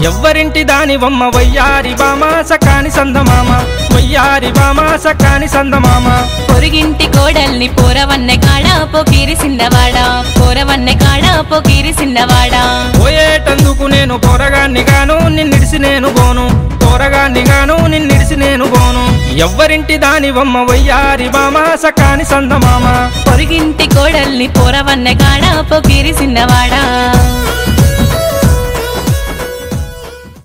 ఎవ్వరింటి దానివమ్మ వయ్యారి బామ సకాని సందమామ వయ్యారి బామ సకాని సందమామ పొరిగింటి కోడల్ని పోరవన్నె కాడ పోకిరి సిన్నవాడా పోరవన్నె కాడ పోకిరి సిన్నవాడా పోయేటందుకు నేను పోరగాన్ని గాను నిన్నిడిసి నేను పోను పోరగాన్ని గాను నిన్నిడిసి నేను పోను ఎవ్వరింటి దానివమ్మ వయ్యారి బామ సకాని సందమామ పొరిగింటి కోడల్ని పోరవన్నె కాడ పోకిరి సిన్నవాడా